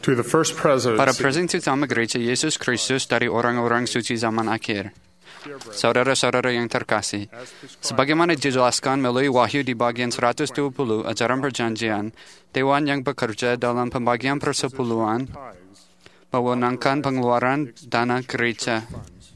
to the first presidents. Para presiden utama gereja Yesus Kristus dari orang-orang suci zaman akhir. Saudara-saudara yang terkasih, sebagaimana dijelaskan melalui Wahyu di bagian 120 ajaran perjanjian, Dewan yang bekerja dalam pembagian persepuluhan mewenangkan pengeluaran dana gereja.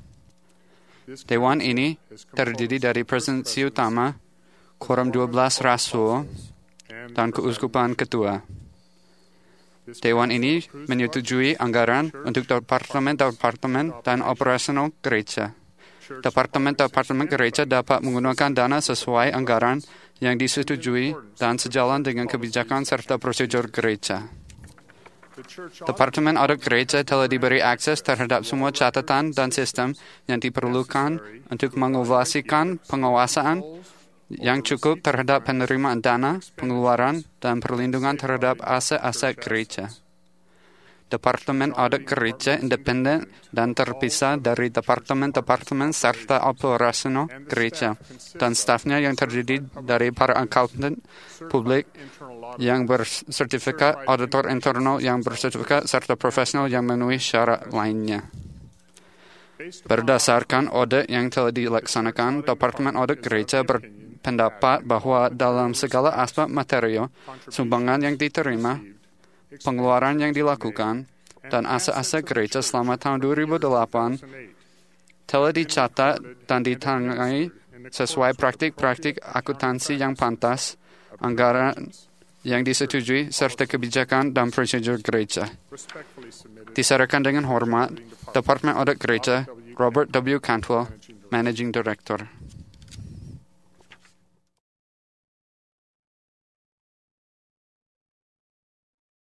Dewan ini terdiri dari presidensi utama, quorum 12 rasul, dan keuskupan ketua. Dewan ini menyetujui anggaran untuk departemen-departemen dan operasional gereja. Departemen-departemen gereja dapat menggunakan dana sesuai anggaran yang disetujui dan sejalan dengan kebijakan serta prosedur gereja. Departemen audit gereja telah diberi akses terhadap semua catatan dan sistem yang diperlukan untuk mengevaluasikan pengawasan yang cukup terhadap penerimaan dana, pengeluaran, dan perlindungan terhadap aset-aset gereja. Departemen audit gereja independen dan terpisah dari departemen-departemen serta operasional gereja, dan stafnya yang terdiri dari para akuntan publik yang bersertifikat, auditor internal yang bersertifikat, serta profesional yang memenuhi syarat lainnya. Berdasarkan audit yang telah dilaksanakan, Departemen Audit Gereja berpendapat bahwa dalam segala aspek material, sumbangan yang diterima, pengeluaran yang dilakukan, dan aset-aset gereja selama tahun 2008 telah dicatat dan ditangani sesuai praktik-praktik akuntansi yang pantas, anggaran yang disetujui, serta kebijakan dan prosedur gereja. Diserahkan dengan hormat, Departemen Audit Gereja, Robert W. Cantwell, Managing Director.